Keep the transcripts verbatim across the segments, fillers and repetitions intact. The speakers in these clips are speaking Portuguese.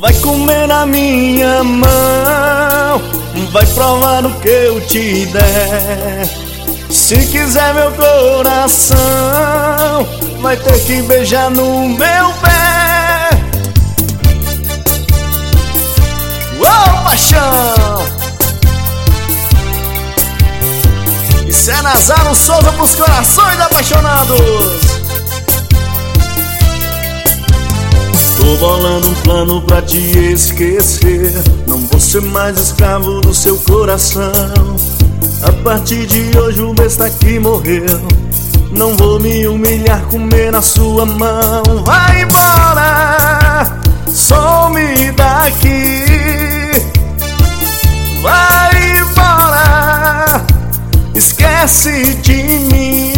Vai comer na minha mão, vai provar o que eu te der. Se quiser meu coração, vai ter que beijar no meu pé. Uou, paixão! Isso é Nazário Souza pros corações apaixonados. Tô bolando um plano pra te esquecer. Não vou ser mais escravo do seu coração. A partir de hoje o besta aqui morreu. Não vou me humilhar, comer na sua mão. Vai embora, some daqui. Vai embora, esquece de mim.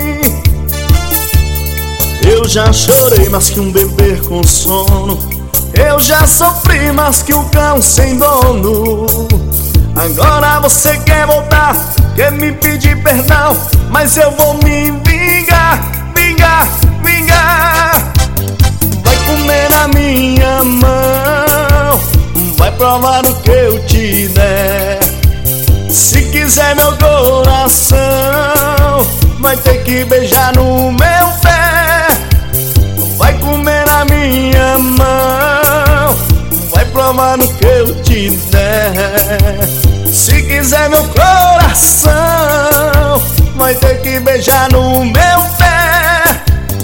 Eu já chorei mais que um bebê com sono. Eu já sofri mais que um cão sem dono. Agora você quer voltar, quer me pedir perdão, mas eu vou me vingar, vingar, vingar. Vai comer na minha mão, vai provar o que eu te der. Se quiser meu coração, vai ter que beijar no meu pé. Vai comer na minha mão, vai provar o que eu te der. Se quiser meu coração, vai ter que beijar no meu pé.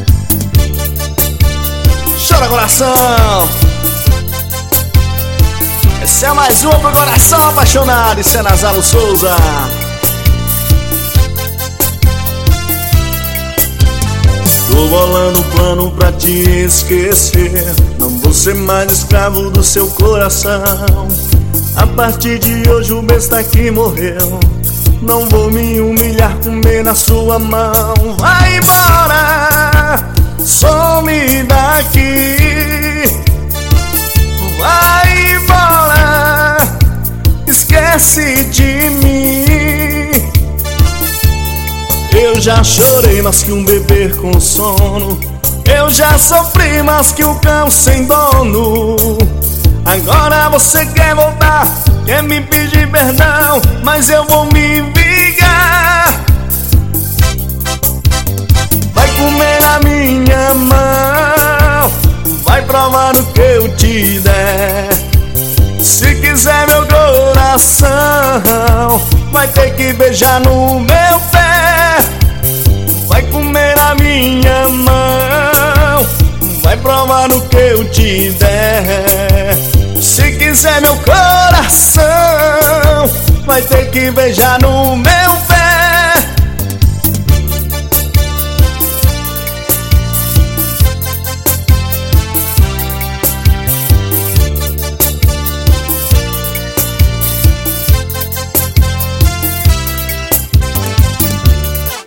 Chora, coração! Essa é mais uma pro coração apaixonado. Isso é Nazário Souza. Tô bolando um plano pra te esquecer. Não vou ser mais escravo do seu coração. A partir de hoje o besta aqui morreu. Não vou me humilhar, comer na sua mão. Vai embora, some daqui. Vai embora, esquece de mim. Eu já chorei mais que um bebê com sono. Eu já sofri mais que um cão sem dono. Agora você quer voltar, quer me pedir perdão, mas eu vou me vingar. Vai comer na minha mão, vai provar o que eu te der. Se quiser meu coração, vai ter que beijar no meu pé. Vai comer na minha mão, vai provar o que eu te der. Se quiser meu coração, vai ter que beijar no meu